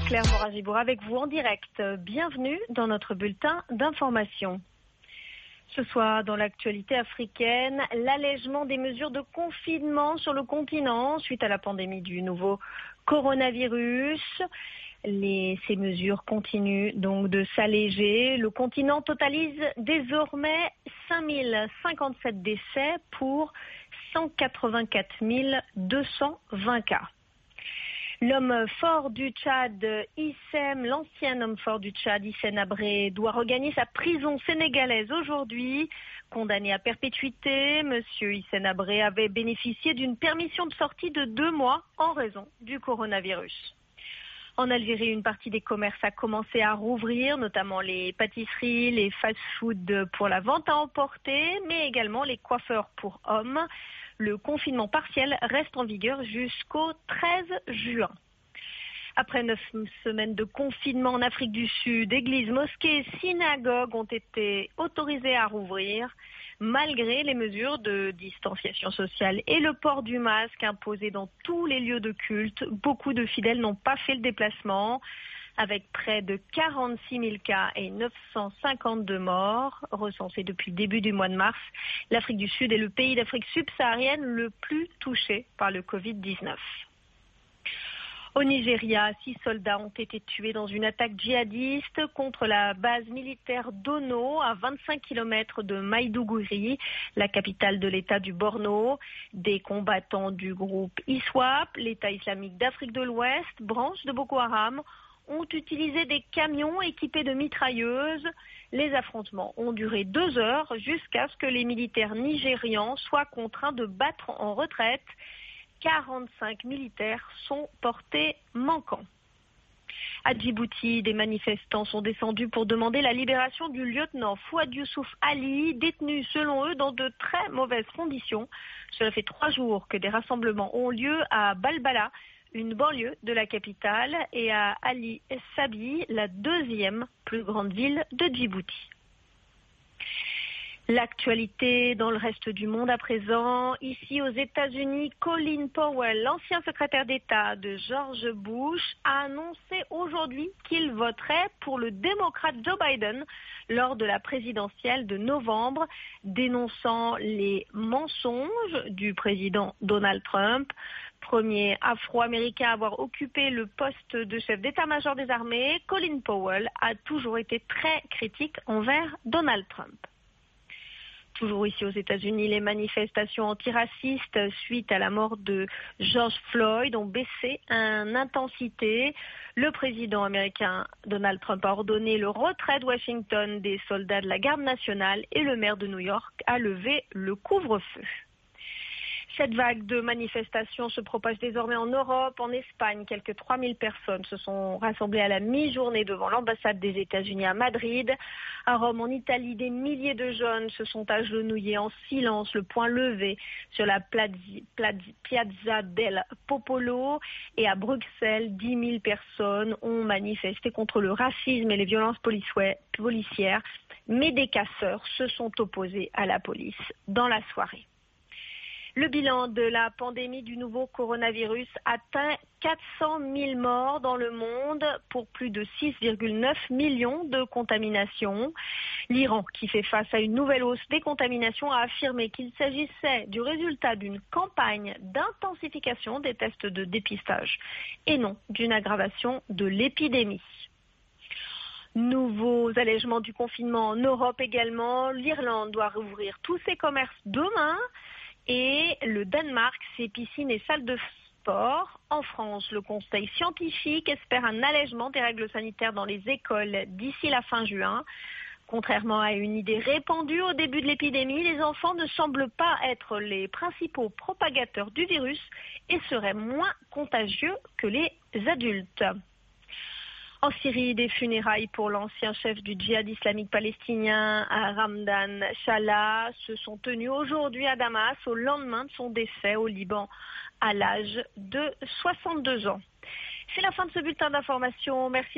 Claire Moragibour avec vous en direct. Bienvenue dans notre bulletin d'information. Ce soir, dans l'actualité africaine, l'allègement des mesures de confinement sur le continent suite à la pandémie du nouveau coronavirus. Ces mesures continuent donc de s'alléger. Le continent totalise désormais 5057 décès pour 184 220 cas. L'homme fort du Tchad, l'ancien homme fort du Tchad, Hissène Habré, doit regagner sa prison sénégalaise aujourd'hui. Condamné à perpétuité, Monsieur Hissène Habré avait bénéficié d'une permission de sortie de 2 mois en raison du coronavirus. En Algérie, une partie des commerces a commencé à rouvrir, notamment les pâtisseries, les fast-foods pour la vente à emporter, mais également les coiffeurs pour hommes. Le confinement partiel reste en vigueur jusqu'au 13 juin. Après 9 semaines de confinement en Afrique du Sud, églises, mosquées et synagogues ont été autorisées à rouvrir, malgré les mesures de distanciation sociale et le port du masque imposé dans tous les lieux de culte. Beaucoup de fidèles n'ont pas fait le déplacement. Avec près de 46 000 cas et 952 morts recensés depuis le début du mois de mars, l'Afrique du Sud est le pays d'Afrique subsaharienne le plus touché par le Covid-19. Au Nigeria, 6 soldats ont été tués dans une attaque djihadiste contre la base militaire d'Ono, à 25 km de Maïdougouri, la capitale de l'État du Borno. Des combattants du groupe ISWAP, l'État islamique d'Afrique de l'Ouest, branche de Boko Haram, ont utilisé des camions équipés de mitrailleuses. Les affrontements ont duré 2 heures jusqu'à ce que les militaires nigérians soient contraints de battre en retraite. 45 militaires sont portés manquants. À Djibouti, des manifestants sont descendus pour demander la libération du lieutenant Fouad Youssouf Ali, détenu selon eux dans de très mauvaises conditions. Cela fait 3 jours que des rassemblements ont lieu à Balbala, une banlieue de la capitale, et à Ali Sabi, la 2e plus grande ville de Djibouti. L'actualité dans le reste du monde à présent. Ici aux États-Unis, Colin Powell, l'ancien secrétaire d'État de George Bush, a annoncé aujourd'hui qu'il voterait pour le démocrate Joe Biden lors de la présidentielle de novembre, dénonçant les mensonges du président Donald Trump. Premier afro-américain à avoir occupé le poste de chef d'état-major des armées, Colin Powell a toujours été très critique envers Donald Trump. Toujours ici aux États-Unis, les manifestations antiracistes suite à la mort de George Floyd ont baissé en intensité. Le président américain Donald Trump a ordonné le retrait de Washington des soldats de la garde nationale et le maire de New York a levé le couvre-feu. Cette vague de manifestations se propage désormais en Europe. En Espagne, quelques 3000 personnes se sont rassemblées à la mi-journée devant l'ambassade des États-Unis à Madrid. À Rome, en Italie, des milliers de jeunes se sont agenouillés en silence, le poing levé sur la Piazza del Popolo. Et à Bruxelles, 10 000 personnes ont manifesté contre le racisme et les violences policières. Mais des casseurs se sont opposés à la police dans la soirée. Le bilan de la pandémie du nouveau coronavirus atteint 400 000 morts dans le monde pour plus de 6,9 millions de contaminations. L'Iran, qui fait face à une nouvelle hausse des contaminations, a affirmé qu'il s'agissait du résultat d'une campagne d'intensification des tests de dépistage et non d'une aggravation de l'épidémie. Nouveaux allègements du confinement en Europe également. L'Irlande doit rouvrir tous ses commerces demain. Et le Danemark, ses piscines et salles de sport. En France, le Conseil scientifique espère un allègement des règles sanitaires dans les écoles d'ici la fin juin. Contrairement à une idée répandue au début de l'épidémie, les enfants ne semblent pas être les principaux propagateurs du virus et seraient moins contagieux que les adultes. En Syrie, des funérailles pour l'ancien chef du djihad islamique palestinien, Ramdan Shalla, se sont tenues aujourd'hui à Damas au lendemain de son décès au Liban à l'âge de 62 ans. C'est la fin de ce bulletin d'information. Merci.